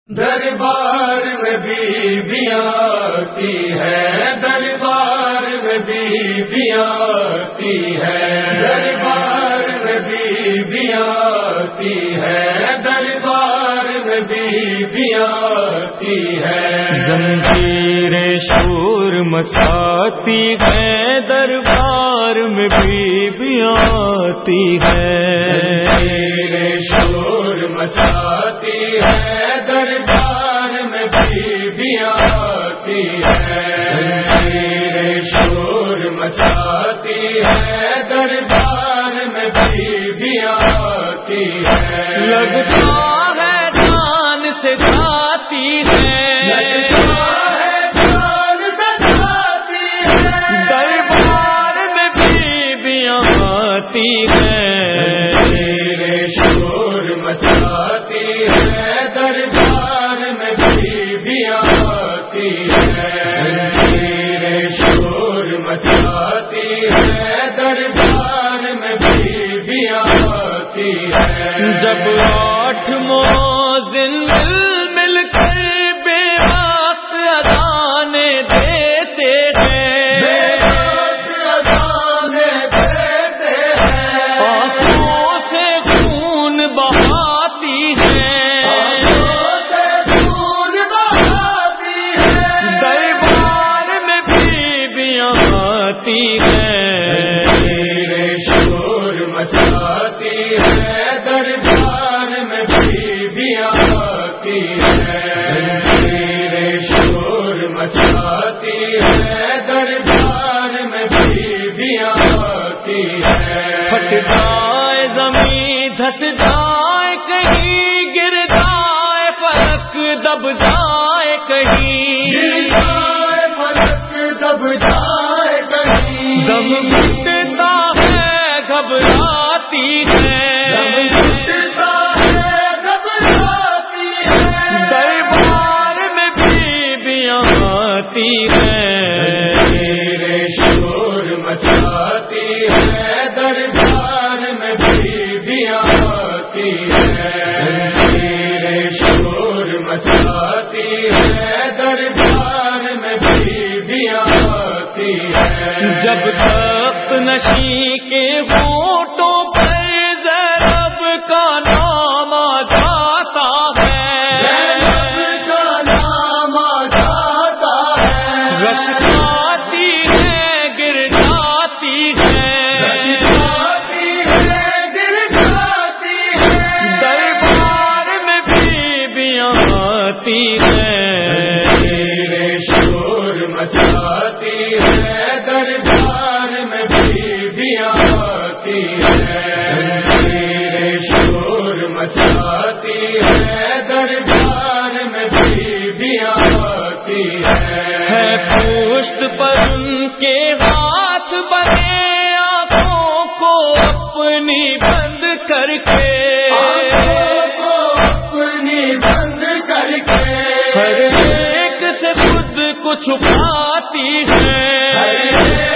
دربار میں بیویاں آتی ہے، دربار میں بیویاں آتی ہے، دربار میں بیویاں آتی ہے، دربار میں بیویاں آتی ہے۔ زنجیریں شور مچاتی ہے، دربار میں بیویاں آتی ہے، زنجیریں شور مچاتی ہے، دربار میں بیویاں آتی ہے، زنجیریں شور مچاتی ہے، دربار میں بیویاں آتی ہے۔ لگتا ہے جان سے جاتی ہے، دربار میں بیویاں آتی ہے، شور مچاتی ہے، دربار میں بیویاں آتی ہے، شور مچاتی ہے، دربار میں بیویاں آتی ہے۔ جب 8 مؤذن مل کر بے وقت اذانیں دیتے ہیں، آنکھوں سے خون بہاتی ہے، دربار میں بیویاں آتی ہے، شور مچاتی ہے، دربار میں بیویاں آتی ہے، شور مچاتی ہے، دربار میں بیویاں آتی ہے۔ پھٹ جائے زمین دھس جائے کہیں، گر جائے فلک دب جائے کہیں، فلک دب جائے کہیں، دم گھٹتا ہے گھبراتی ہے، دربار میں بیویاں آتی ہے، شور مچاتی ہے، دربار میں بیویاں آتی ہے، شور مچاتی ہے، دربار میں بیویاں آتی ہے۔ جب تخت نشین کے ہونٹوں پر زینب کا نام آ جاتا ہے، رش کھاتی ہے گر جاتی ہے، دربار میں بیویاں آتی ہے، شور مچاتی ہے، دربار میں بیویاں آتی ہے، شور مچاتی ہے، دربار میں بیویاں آتی ہے۔ پشت پر ان کے ہاتھ بنے، آنکھوں کو اپنی بند کر کے، اپنی بند کر کے، ہر ایک سے خود کو چھپاتی ہے،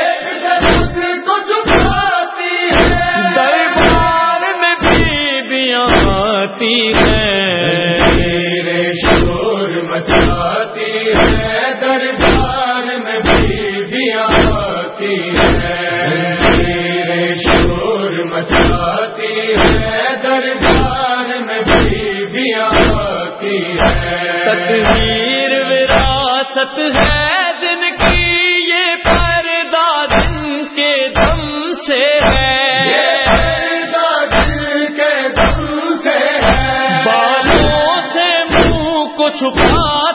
دربار میں بیویاں آتی ہے، شور مچاتی ہے، دربار میں بیویاں آتی ہے، شور مچاتی ہے، دربار میں بیویاں آتی ہے۔ تطہیر وراثت ہے جن کی، یہ پردہ جن کے دم سے ہے، بالوں سے منہ کو چھپا